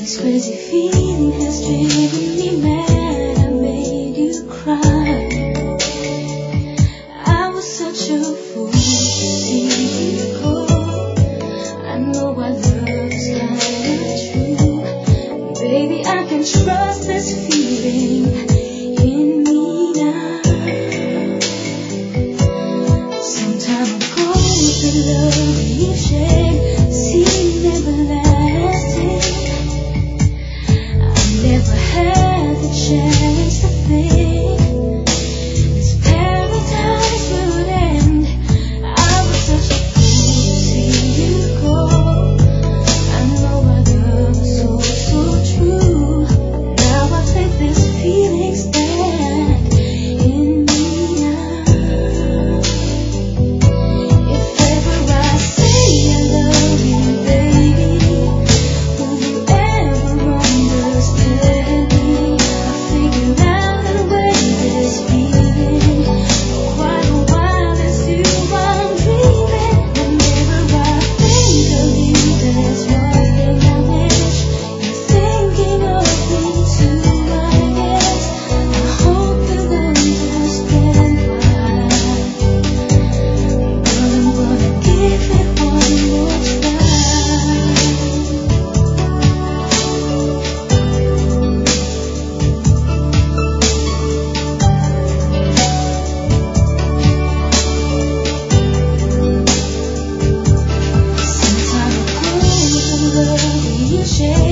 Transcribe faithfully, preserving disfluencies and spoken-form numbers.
crazy feeling has driven me mad. I made you cry. I was such a fool to see you go. I know our love is kinda true. Baby, I can trust this feeling in me now. Some time ago, the love you shared seemed everlasting. I never had the chance to think this paradise would end. I was such a fool to see you go. I know our love is so, so true. Now I think this feeling's back in me now. If ever I say I love you, baby, will you ever understand me? I figured out a way this feeling for quite a while. It's you I'm dreaming. Whenever I think of you, there's one thing I wish. You're thinking of me too, I guess. I hope you'll understand why. But I'm gonna give it one more try. Some time ago, the love you shared